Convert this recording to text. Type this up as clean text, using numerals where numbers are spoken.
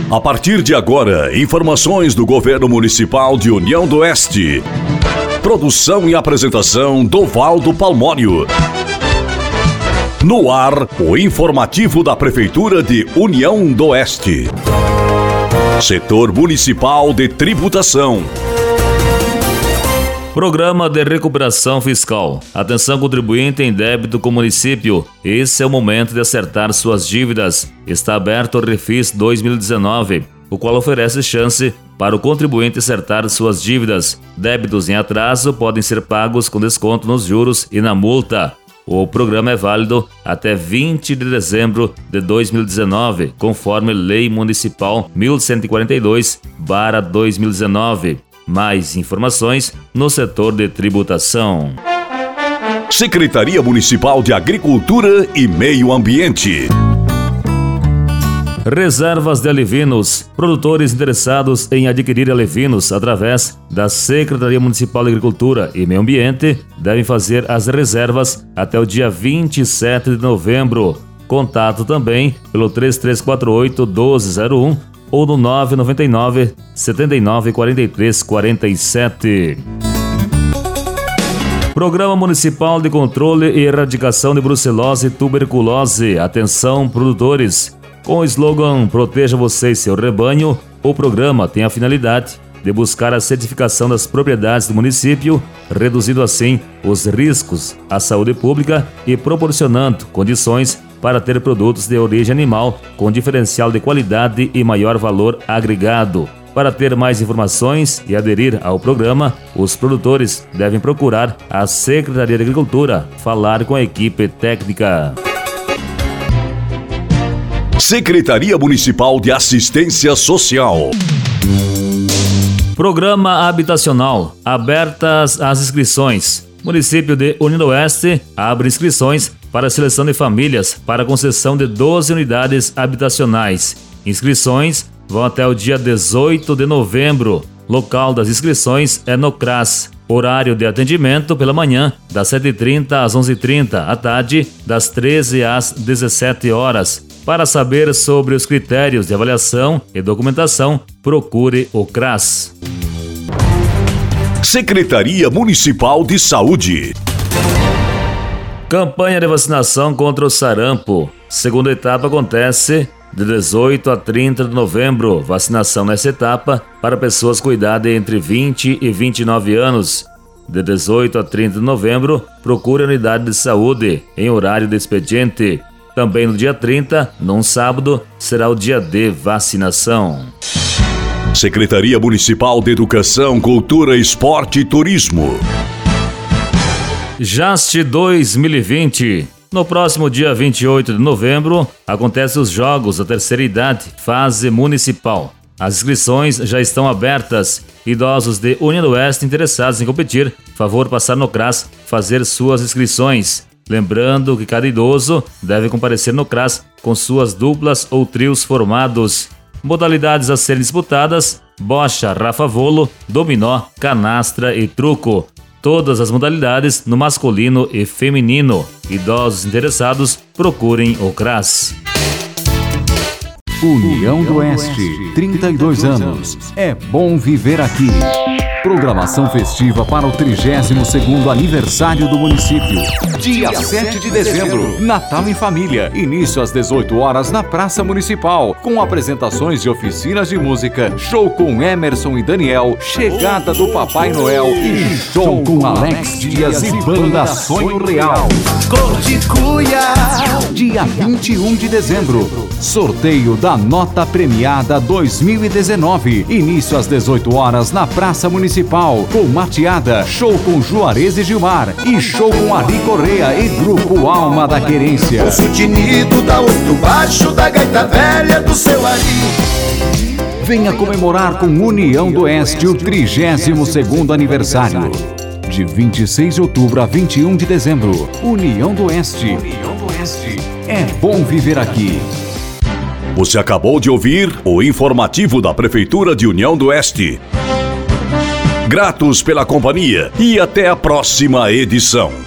A partir de agora, informações do Governo Municipal de União do Oeste. Produção e apresentação Dovaldo Palmório. No ar, o informativo da Prefeitura de União do Oeste. Setor Municipal de Tributação. Programa de Recuperação Fiscal. Atenção contribuinte em débito com o município. Esse é o momento de acertar suas dívidas. Está aberto o Refis 2019, o qual oferece chance para o contribuinte acertar suas dívidas. Débitos em atraso podem ser pagos com desconto nos juros e na multa. O programa é válido até 20 de dezembro de 2019, conforme Lei Municipal 1142/2019. Mais informações no setor de tributação. Secretaria Municipal de Agricultura e Meio Ambiente. Reservas de alevinos. Produtores interessados em adquirir alevinos através da Secretaria Municipal de Agricultura e Meio Ambiente devem fazer as reservas até o dia 27 de novembro. Contato também pelo 3348-1201 ou no 999 79 43 47. Programa Municipal de Controle e Erradicação de Brucelose e Tuberculose. Atenção, produtores! Com o slogan Proteja você e seu rebanho, o programa tem a finalidade de buscar a certificação das propriedades do município, reduzindo assim os riscos à saúde pública e proporcionando condições para ter produtos de origem animal com diferencial de qualidade e maior valor agregado. Para ter mais informações e aderir ao programa, os produtores devem procurar a Secretaria de Agricultura, falar com a equipe técnica. Secretaria Municipal de Assistência Social. Programa Habitacional. Abertas as inscrições. Município de União do Oeste abre inscrições para a seleção de famílias para a concessão de 12 unidades habitacionais. Inscrições vão até o dia 18 de novembro. Local das inscrições é no CRAS. Horário de atendimento pela manhã, das 7h30 às 11h30, à tarde, das 13 às 17 horas. Para saber sobre os critérios de avaliação e documentação, procure o CRAS. Secretaria Municipal de Saúde. Campanha de vacinação contra o sarampo. Segunda etapa acontece de 18 a 30 de novembro. Vacinação nessa etapa para pessoas com idade entre 20 e 29 anos. De 18 a 30 de novembro, procure a unidade de saúde em horário de expediente. Também no dia 30, num sábado, será o dia de vacinação. Secretaria Municipal de Educação, Cultura, Esporte e Turismo. JAST 2020. No próximo dia 28 de novembro, acontecem os Jogos da Terceira Idade, fase municipal. As inscrições já estão abertas. Idosos de União do Oeste interessados em competir, favor passar no CRAS fazer suas inscrições. Lembrando que cada idoso deve comparecer no CRAS com suas duplas ou trios formados. Modalidades a serem disputadas: bocha, rafa-volo, dominó, canastra e truco. Todas as modalidades no masculino e feminino. Idosos interessados, procurem o CRAS. União do Oeste, 32 anos. É bom viver aqui. Programação festiva para o 32º aniversário do município. Dia 7 de dezembro, Natal em Família. Início às 18 horas na Praça Municipal, com apresentações de oficinas de música, show com Emerson e Daniel, chegada do Papai Noel e show com Alex Dias e Banda Sonho Real. Cor de cuia. Dia 21 de dezembro, sorteio da Nota Premiada 2019. Início às 18 horas na Praça Municipal, com mateada, show com Juarez e Gilmar e show com Ari Correia e Grupo Alma da Querência. O sutinido da outro baixo da gaita velha do seu Ari. Venha comemorar com União do Oeste o 32º aniversário. De 26 de outubro a 21 de dezembro, União do Oeste. União do Oeste. É bom viver aqui. Você acabou de ouvir o informativo da Prefeitura de União do Oeste. Gratos pela companhia e até a próxima edição.